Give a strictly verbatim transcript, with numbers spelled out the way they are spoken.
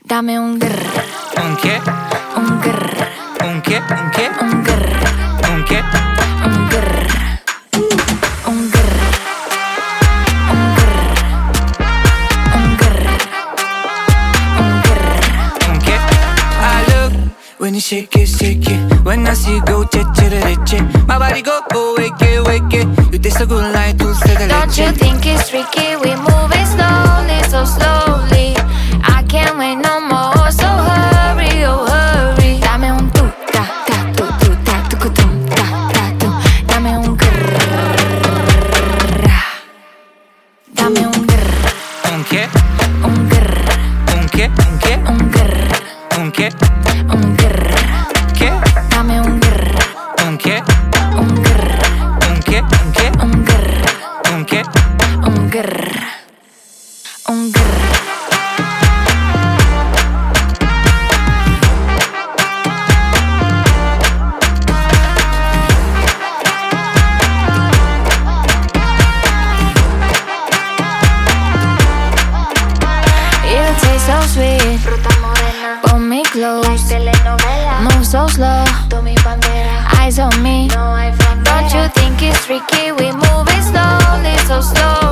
Dame un grr. Un che? Un grr. Un che? Un che? Un grr. Un che? Un grr. Un grr. Un grr. Un grr. Un grr. Un che? I love when you shake it, shake it. When I see you go, che che re che. My body go, go, wake it, wake it. You taste so good like dulce de leche. Don't you think it's tricky? We moving slowly, so slowly. I can't wait no more, so hurry, oh hurry. Dame un tu, ta, ta, tu, tu, ta, tu, tu, tum, ta, ta, tu. Dame un grrr. Dame un grrr. Un che? Un grrr. Un che? Un che? Un grrr. Un che? Un grrr. Che? Dame un grrr. Un che? Un grrr. Un che? Un che? Un grrr. Un che? Un grrr. Un grrr. You taste so sweet, Fruta morena, pull me close. like telenovela. Move so slow, Tu mi bandera, eyes on me. no hay frontera. Don't you think it's tricky? We moving slowly, so slow.